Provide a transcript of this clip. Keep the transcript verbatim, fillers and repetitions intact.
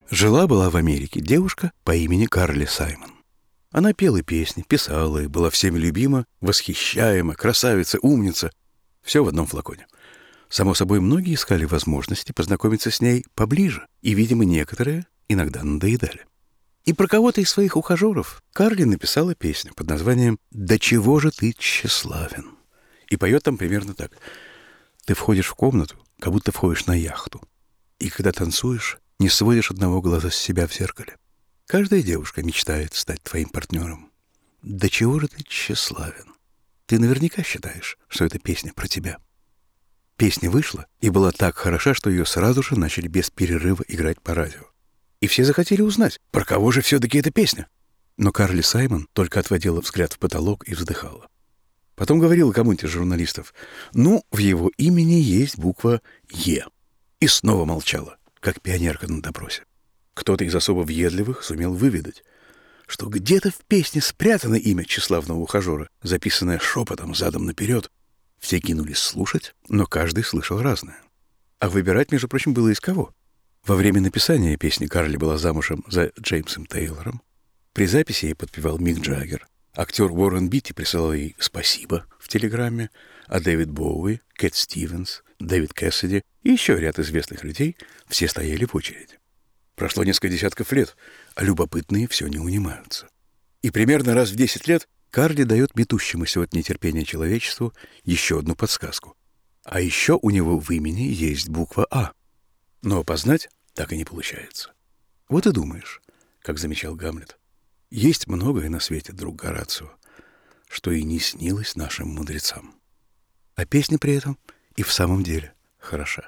Жила-была в Америке девушка по имени Карли Саймон. Она пела песни, писала и была всеми любима, восхищаема, красавица, умница. Все в одном флаконе. Само собой, многие искали возможности познакомиться с ней поближе, и, видимо, некоторые иногда надоедали. И про кого-то из своих ухажеров Карли написала песню под названием «Да чего же ты тщеславен?» И поет там примерно так. Ты входишь в комнату, как будто входишь на яхту. И когда танцуешь, не сводишь одного глаза с себя в зеркале. Каждая девушка мечтает стать твоим партнером. Да чего же ты тщеславен? Ты наверняка считаешь, что эта песня про тебя. Песня вышла и была так хороша, что ее сразу же начали без перерыва играть по радио. И все захотели узнать, про кого же все-таки эта песня. Но Карли Саймон только отводила взгляд в потолок и вздыхала. Потом говорила кому-нибудь из журналистов, ну, в его имени есть буква «Е». И снова молчала, как пионерка на допросе. Кто-то из особо въедливых сумел выведать, что где-то в песне спрятано имя тщеславного ухажера, записанное шепотом задом наперед. Все кинулись слушать, но каждый слышал разное. А выбирать, между прочим, было из кого. Во время написания песни Карли была замужем за Джеймсом Тейлором. При записи ей подпевал Мик Джаггер. Актер Уоррен Битти присылал ей «спасибо» в телеграмме, а Дэвид Боуи, Кэт Стивенс, Дэвид Кэссиди и еще ряд известных людей все стояли в очереди. Прошло несколько десятков лет, а любопытные все не унимаются. И примерно раз в десять лет Карли дает метущемуся от нетерпения человечеству еще одну подсказку. А еще у него в имени есть буква «А». Но опознать так и не получается. Вот и думаешь, как замечал Гамлет, есть многое на свете, друг Горацио, что и не снилось нашим мудрецам. А песня при этом и в самом деле хороша.